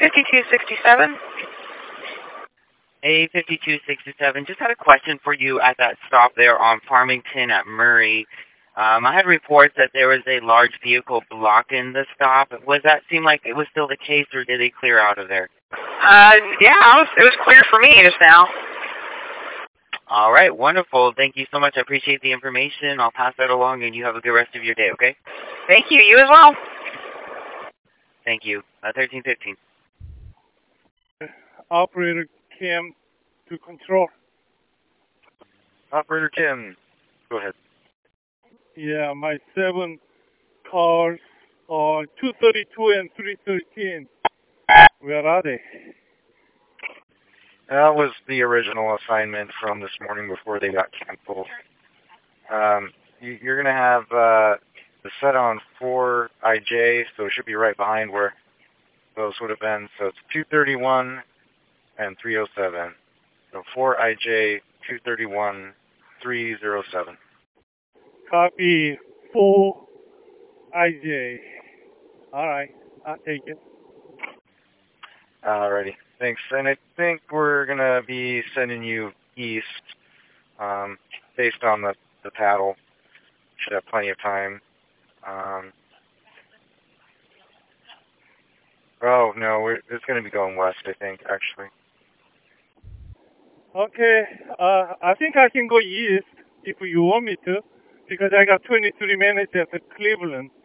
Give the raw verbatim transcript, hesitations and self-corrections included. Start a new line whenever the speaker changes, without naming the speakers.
fifty-two sixty-seven.
A fifty-two sixty-seven, just had a question for you at that stop there on Farmington at Murray. Um, I had reports that there was a large vehicle blocking the stop. Was that seem like it was still the case, or did they clear out of there?
Uh, yeah, it was, it was clear for me just now.
All right, wonderful. Thank you so much. I appreciate the information. I'll pass that along, and you have a good rest of your day, okay?
Thank you. You as well.
Thank you. Uh, thirteen fifteen.
Operator Kim to control.
Operator Kim, go ahead.
Yeah, my seven cars are two thirty-two and three thirteen. Where are they?
That was the original assignment from this morning before they got canceled. Um, you, you're going to have uh, the set on four I J, so it should be right behind where those would have been. So it's two thirty-one and three oh seven. So four I J, two thirty-one, three oh seven.
Copy four I J. All right, I'll take it.
Alrighty, thanks. And I think we're going to be sending you east um, based on the, the paddle. Should have plenty of time. Um, oh, no, we're, it's going to be going west, I think, actually.
Okay, uh, I think I can go east if you want me to, because I got twenty-three minutes at Cleveland.